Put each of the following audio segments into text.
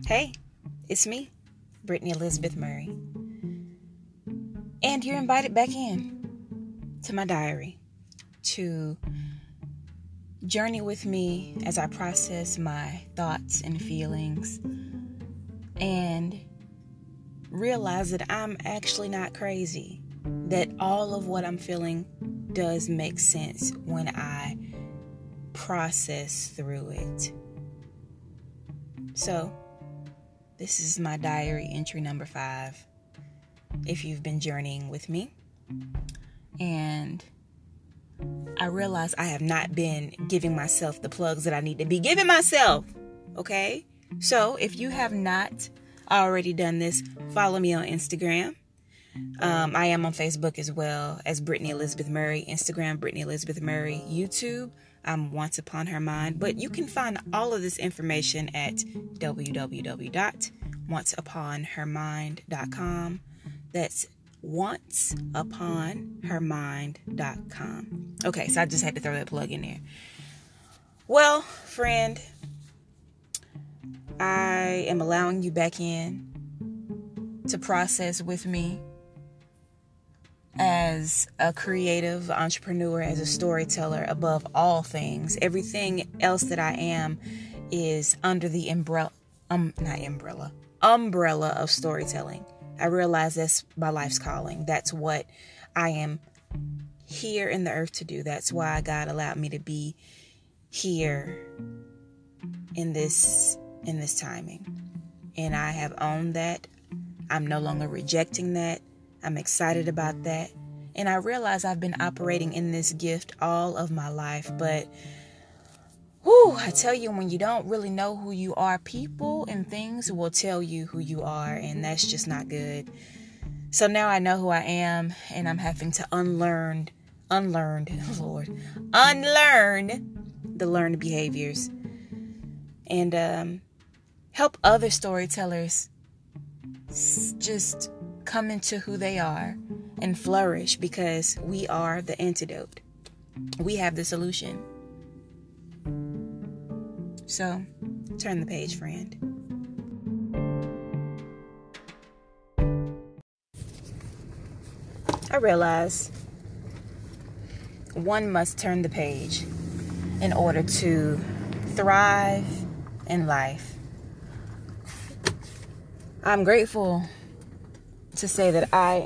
Hey, it's me, Brittany Elizabeth Murray. And you're invited back in to my diary to journey with me as I process my thoughts and feelings and realize that I'm actually not crazy, that all of what I'm feeling does make sense when I process through it. So, this is my diary entry number 5. If you've been journeying with me, and I realize I have not been giving myself the plugs that I need to be giving myself. Okay? So, if you have not already done this, follow me on Instagram. I am on Facebook as well as Brittany Elizabeth Murray. Instagram, Brittany Elizabeth Murray. YouTube, I'm Once Upon Her Mind. But you can find all of this information at www.onceuponhermind.com. That's onceuponhermind.com. Okay, so I just had to throw that plug in there. Well, friend, I am allowing you back in to process with me as a creative entrepreneur, as a storyteller, above all things. Everything else that I am is under the umbrella of storytelling. I realize that's my life's calling. That's what I am here in the earth to do. That's why God allowed me to be here in this timing. And I have owned that. I'm no longer rejecting that. I'm excited about that. And I realize I've been operating in this gift all of my life. But, I tell you, when you don't really know who you are, people and things will tell you who you are. And that's just not good. So now I know who I am. And I'm having to unlearn the learned behaviors. And help other storytellers just come into who they are and flourish, because we are the antidote. We have the solution. So, turn the page, friend. I realize one must turn the page in order to thrive in life. I'm grateful to say that I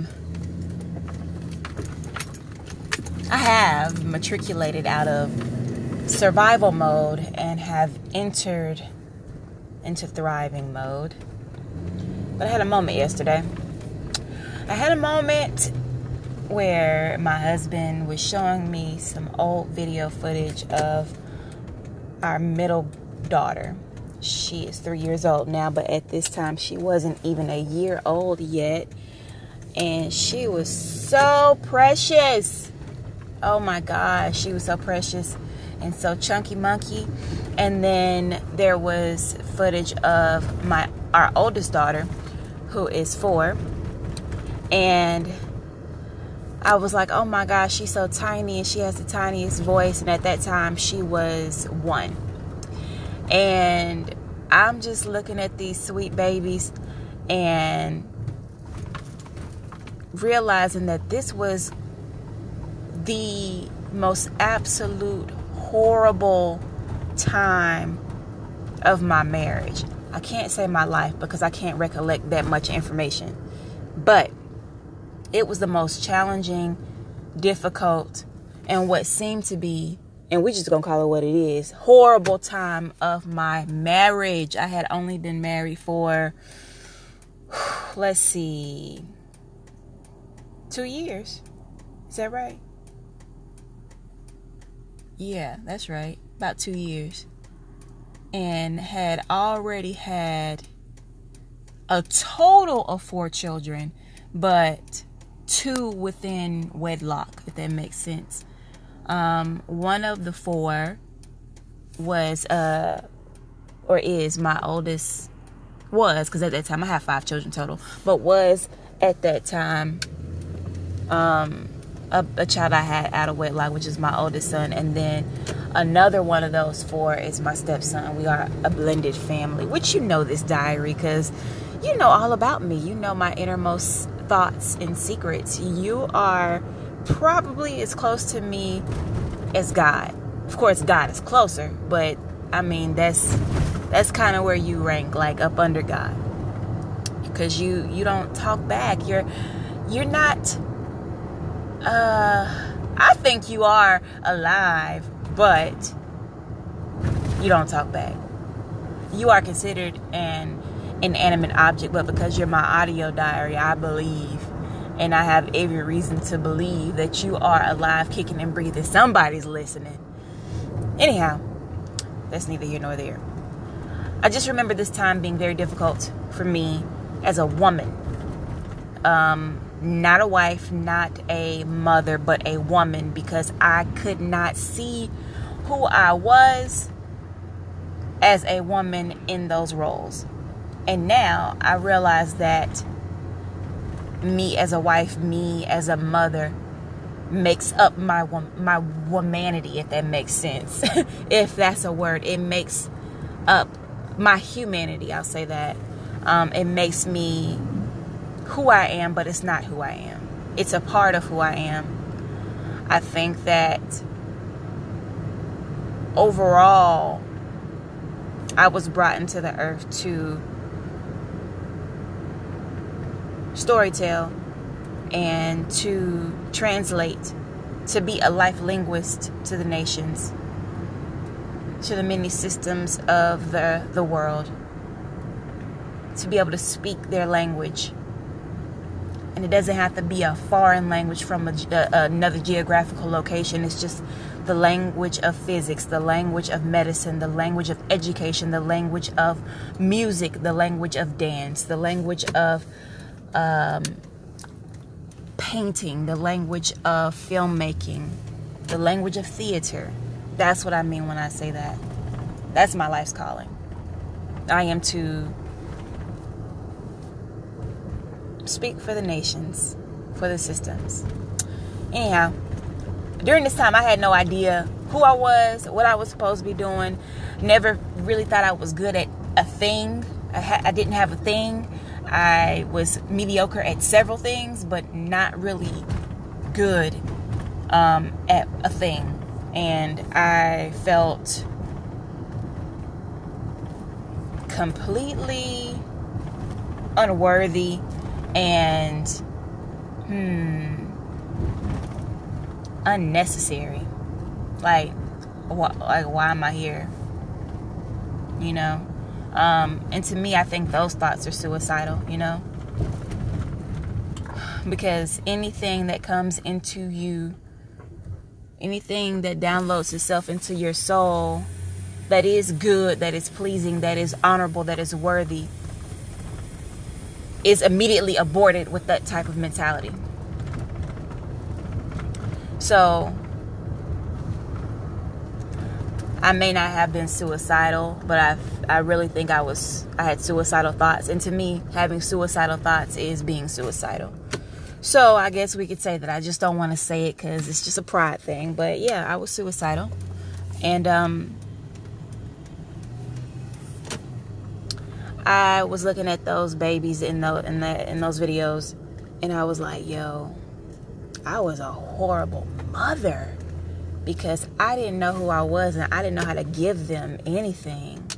have matriculated out of survival mode and have entered into thriving mode. But I had a moment yesterday. I had a moment where my husband was showing me some old video footage of our middle daughter. She is 3 years old now, but at this time she wasn't even a year old yet. And she was so precious. Oh my gosh, she was so precious and so chunky monkey. And then there was footage of our oldest daughter, who is 4. And I was like, oh my gosh, she's so tiny and she has the tiniest voice. And at that time she was 1. And I'm just looking at these sweet babies and realizing that this was the most absolute horrible time of my marriage. I can't say my life because I can't recollect that much information. But it was the most challenging, difficult, and what seemed to be, and we're just going to call it what it is, horrible time of my marriage. I had only been married for, 2 years. Is that right? Yeah, that's right. About 2 years. And had already had a total of 4 children, but 2 within wedlock, if that makes sense. One of the 4 was, or is my oldest, because at that time I have 5 children total, but was at that time, a child I had out of wedlock, which is my oldest son, and then another one of those 4 is my stepson. We are a blended family, which you know this diary because you know all about me. You know my innermost thoughts and secrets. You are probably as close to me as God. Of course, God is closer, but I mean that's kind of where you rank, like up under God, because you don't talk back. You're not. I think you are alive, but you don't talk back. You are considered an inanimate object, but because you're my audio diary, I believe, and I have every reason to believe that you are alive, kicking and breathing. Somebody's listening. Anyhow, that's neither here nor there. I just remember this time being very difficult for me as a woman. Not a wife, not a mother, but a woman, because I could not see who I was as a woman in those roles. And now I realize that me as a wife, me as a mother makes up my womanity, if that makes sense. If that's a word, it makes up my humanity. I'll say that. It makes me who I am, but it's not who I am. It's a part of who I am. I think that overall, I was brought into the earth to storytell and to translate, to be a life linguist to the nations, to the many systems of the world, to be able to speak their language. And it doesn't have to be a foreign language from another geographical location. It's just the language of physics, the language of medicine, the language of education, the language of music, the language of dance, the language of painting, the language of filmmaking, the language of theater. That's what I mean when I say that. That's my life's calling. I am to speak for the nations, for the systems. Anyhow, during this time I had no idea who I was, what I was supposed to be doing. Never really thought I was good at a thing. I didn't have a thing. I was mediocre at several things, but not really good at a thing. And I felt completely unworthy and unnecessary. Like why am I here? You know? And to me, I think those thoughts are suicidal, you know? Because anything that comes into you, anything that downloads itself into your soul that is good, that is pleasing, that is honorable, that is worthy, is immediately aborted with that type of mentality. So I may not have been suicidal, but I really think I had suicidal thoughts. And to me, having suicidal thoughts is being suicidal. So I guess we could say that. I just don't want to say it because it's just a pride thing. But yeah, I was suicidal. And I was looking at those babies in those videos, and I was like, yo, I was a horrible mother. Because I didn't know who I was, and I didn't know how to give them anything.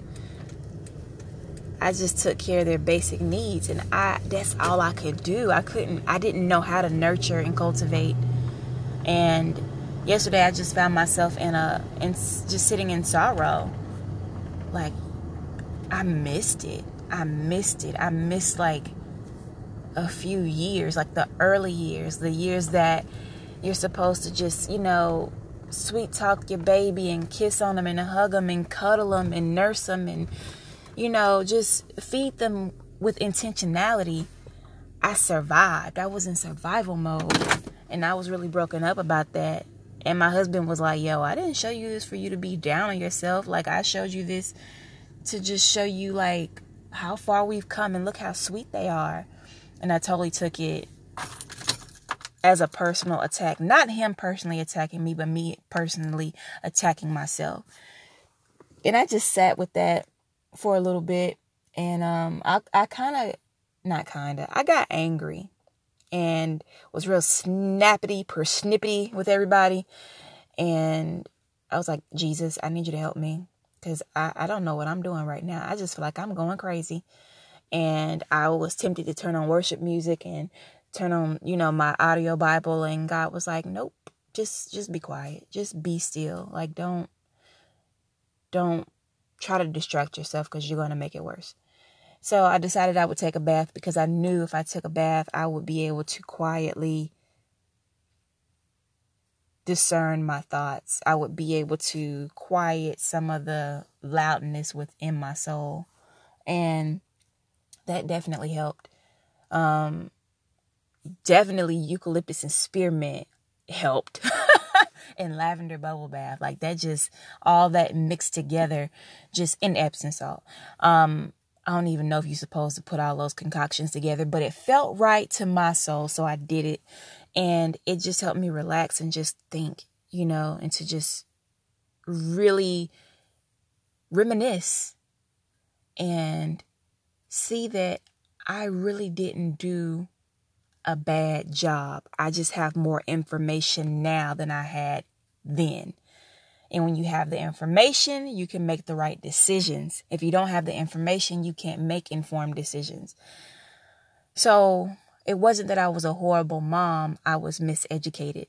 I just took care of their basic needs, and that's all I could do. I didn't know how to nurture and cultivate. And yesterday I just found myself just sitting in sorrow. Like, I missed it. I missed like a few years, like the early years, the years that you're supposed to just, sweet talk your baby and kiss on them and hug them and cuddle them and nurse them and, just feed them with intentionality. I survived. I was in survival mode, and I was really broken up about that. And my husband was like, yo, I didn't show you this for you to be down on yourself. Like, I showed you this to just show you, like, how far we've come and look how sweet they are. And I totally took it as a personal attack. Not him personally attacking me, but me personally attacking myself. And I just sat with that for a little bit. And I got angry and was real persnippety with everybody. And I was like, Jesus, I need you to help me, because I don't know what I'm doing right now. I just feel like I'm going crazy. And I was tempted to turn on worship music and turn on, my audio Bible. And God was like, nope, just be quiet. Just be still. Like, don't try to distract yourself, because you're going to make it worse. So I decided I would take a bath, because I knew if I took a bath, I would be able to quietly discern my thoughts. I would be able to quiet some of the loudness within my soul. And that definitely helped. Definitely eucalyptus and spearmint helped. And lavender bubble bath. Like, that just, all that mixed together, just in Epsom salt. I don't even know if you're supposed to put all those concoctions together, but it felt right to my soul, so I did it. And it just helped me relax and just think, and to just really reminisce and see that I really didn't do a bad job. I just have more information now than I had then. And when you have the information, you can make the right decisions. If you don't have the information, you can't make informed decisions. So it wasn't that I was a horrible mom. I was miseducated.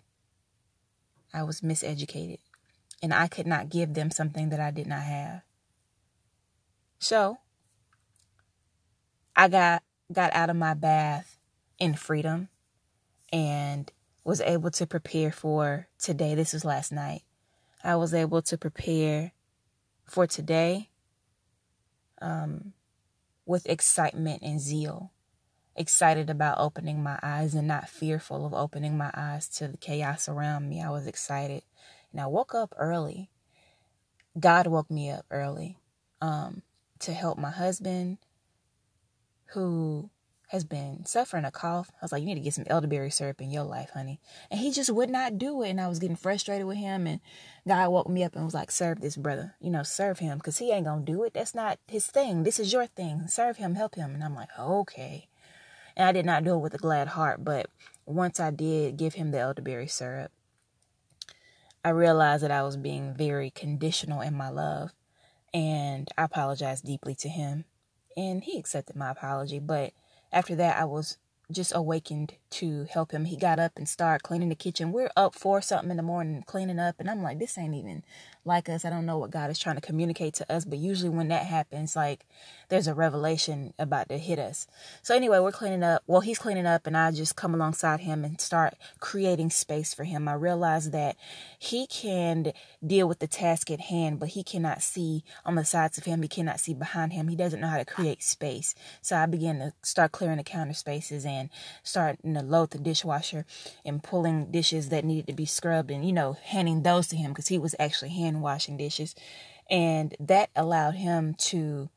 And I could not give them something that I did not have. So I got out of my bath in freedom and was able to prepare for today. This was last night. I was able to prepare for today with excitement and zeal. Excited about opening my eyes and not fearful of opening my eyes to the chaos around me. I was excited. And I woke up early. God woke me up early to help my husband, who has been suffering a cough. I was like, you need to get some elderberry syrup in your life, honey. And he just would not do it. And I was getting frustrated with him. And God woke me up and was like, serve this brother. Serve him, because he ain't going to do it. That's not his thing. This is your thing. Serve him, help him. And I'm like, okay. And I did not do it with a glad heart. But once I did give him the elderberry syrup, I realized that I was being very conditional in my love. And I apologized deeply to him. And he accepted my apology. But after that, I was just awakened to help him. He got up and started cleaning the kitchen. We're up 4-something in the morning cleaning up. And I'm like, this ain't even like us. I don't know what God is trying to communicate to us. But usually when that happens, like, there's a revelation about to hit us. So anyway, we're cleaning up. Well, he's cleaning up, and I just come alongside him and start creating space for him. I realized that he can deal with the task at hand, but he cannot see on the sides of him. He cannot see behind him. He doesn't know how to create space. So I began to start clearing the counter spaces and starting to load the dishwasher and pulling dishes that needed to be scrubbed and, handing those to him, because he was actually hand washing dishes. And that allowed him to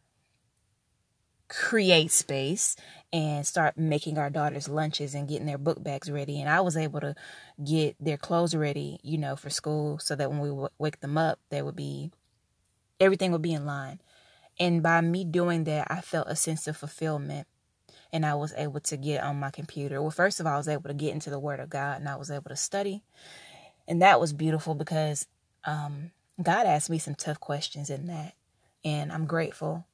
create space and start making our daughters lunches and getting their book bags ready. And I was able to get their clothes ready, for school, so that when we wake them up, everything would be in line. And by me doing that, I felt a sense of fulfillment, and I was able to get on my computer. Well, first of all, I was able to get into the Word of God, and I was able to study. And that was beautiful, because God asked me some tough questions in that, and I'm grateful.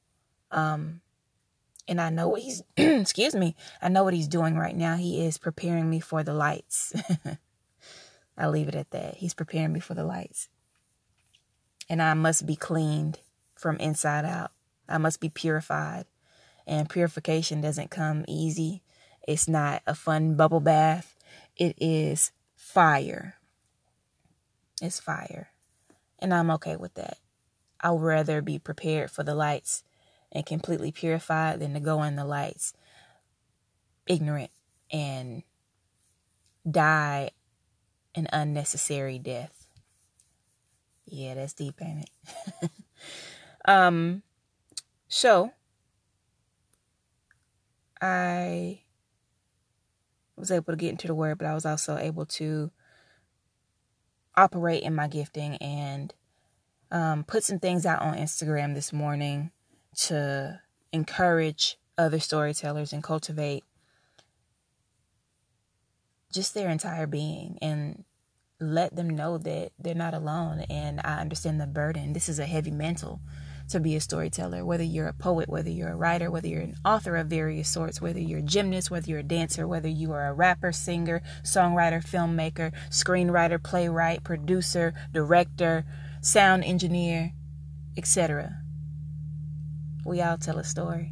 And I know what he's, I know what he's doing right now. He is preparing me for the lights. I'll leave it at that. He's preparing me for the lights. And I must be cleaned from inside out. I must be purified. And purification doesn't come easy. It's not a fun bubble bath. It is fire. It's fire. And I'm okay with that. I'd rather be prepared for the lights and completely purified than to go in the lights ignorant and die an unnecessary death. Yeah, that's deep, ain't it? So I was able to get into the word, but I was also able to operate in my gifting and put some things out on Instagram this morning to encourage other storytellers and cultivate just their entire being and let them know that they're not alone. And I understand the burden. This is a heavy mantle to be a storyteller, whether you're a poet, whether you're a writer, whether you're an author of various sorts, whether you're a gymnast, whether you're a dancer, whether you are a rapper, singer, songwriter, filmmaker, screenwriter, playwright, producer, director, sound engineer, etc. We all tell a story.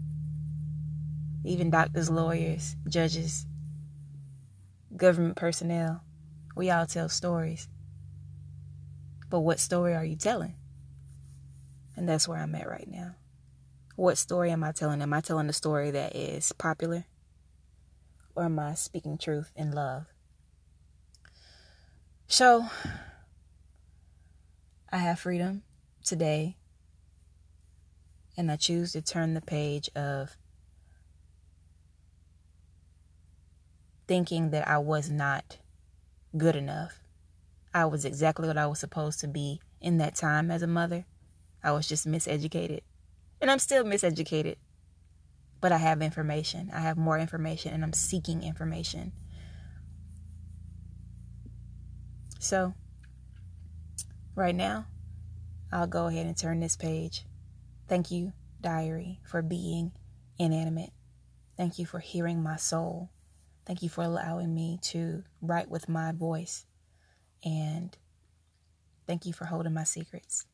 Even doctors, lawyers, judges, government personnel, we all tell stories. But what story are you telling? And that's where I'm at right now. What story am I telling? Am I telling a story that is popular? Or am I speaking truth in love? So, I have freedom today. And I choose to turn the page of thinking that I was not good enough. I was exactly what I was supposed to be in that time as a mother. I was just miseducated. And I'm still miseducated. But I have information. I have more information, and I'm seeking information. So, right now, I'll go ahead and turn this page. Thank you, diary, for being inanimate. Thank you for hearing my soul. Thank you for allowing me to write with my voice. And thank you for holding my secrets.